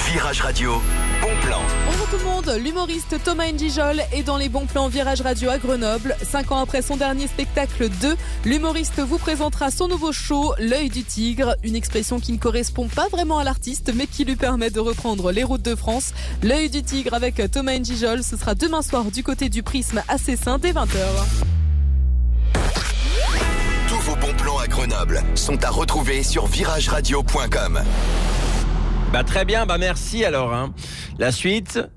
Virage Radio, bon plan. Bonjour tout le monde, l'humoriste Thomas N'Gijol est dans les bons plans Virage Radio à Grenoble. 5 ans après son dernier spectacle 2, l'humoriste vous présentera son nouveau show, L'œil du tigre, une expression qui ne correspond pas vraiment à l'artiste mais qui lui permet de reprendre les routes de France. L'œil du tigre avec Thomas N'Gijol, ce sera demain soir du côté du Prisme à Cessin dès 20h. Tous vos bons plans à Grenoble sont à retrouver sur virageradio.com. Très bien, merci alors. La suite...